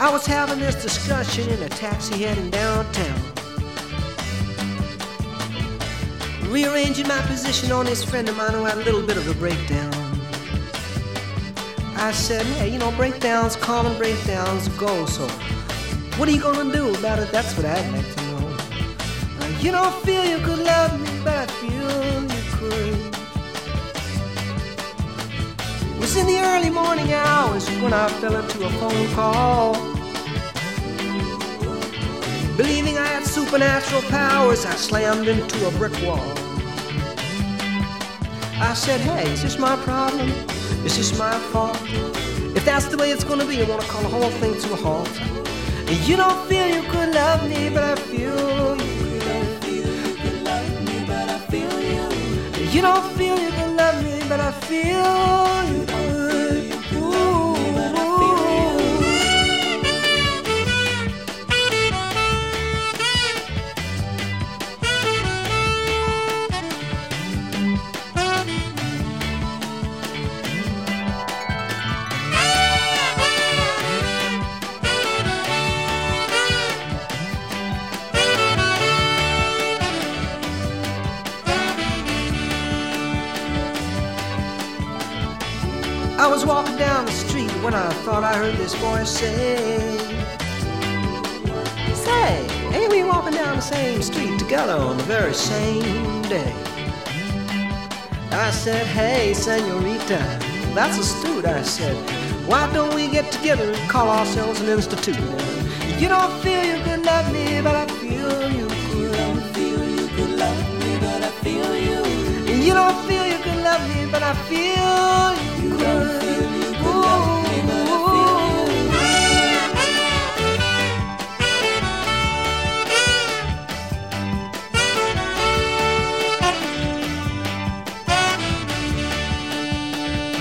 I was having this discussion in a taxi heading downtown, rearranging my position on this friend of mine who had a little bit of a breakdown. I said, hey, you know, breakdowns, common breakdowns go, so what are you gonna do about it? That's what I'd like to know. You don't feel you could love me, but I feel you could. It was in the early morning hours when I fell into a phone call. Believing I had supernatural powers, I slammed into a brick wall. I said, hey, is this my problem? Is this my fault? If that's the way it's gonna be, I wanna call the whole thing to a halt. You don't feel you could love me, but I feel you could. You don't feel you could love me, but I feel you could. I was walking down the street when I thought I heard this voice say, ain't we walking down the same street together on the very same day? I said, hey, senorita, that's astute. I said, why don't we get together and call ourselves an institute? You don't feel you could love me, but I feel you could. You don't feel you could love me, but I feel you. You don't feel you could love me, but I feel you. You don't feel you could love me, but I feel you.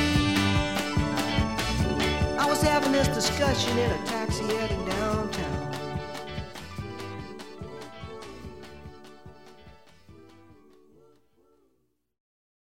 I was having this discussion in a taxi heading downtown,